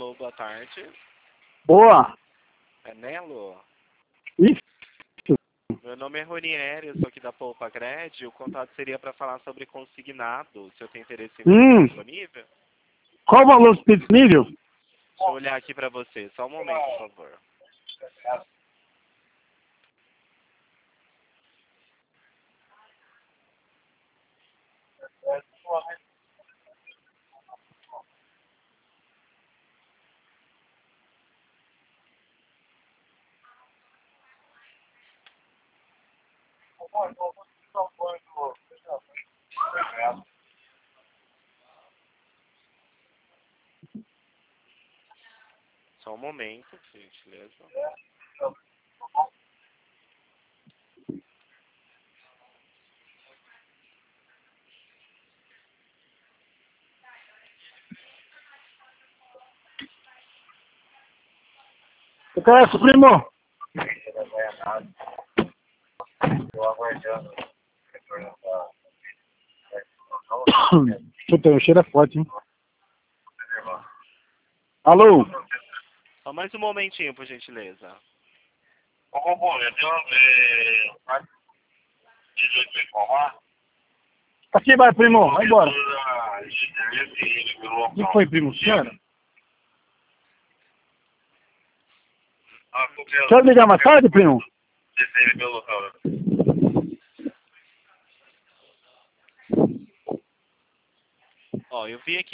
Alô, boa tarde. Boa. É Nelo? Isso. Meu nome é Ronieri, eu sou aqui da Poupa Cred. O contato seria para falar sobre consignado. O senhor tem interesse em ver disponível? Qual o valor disponível? Deixa eu olhar aqui para você. Só um momento, por favor. Só um momento, por gentileza. Eu conheço, primo. Puta, o cheiro é forte, hein? Alô? Só mais um momentinho, por gentileza. Aqui vai, primo. Vai embora. O que foi, primo? Senhora? Quer ligar mais tarde, primo? Ó, eu vi aqui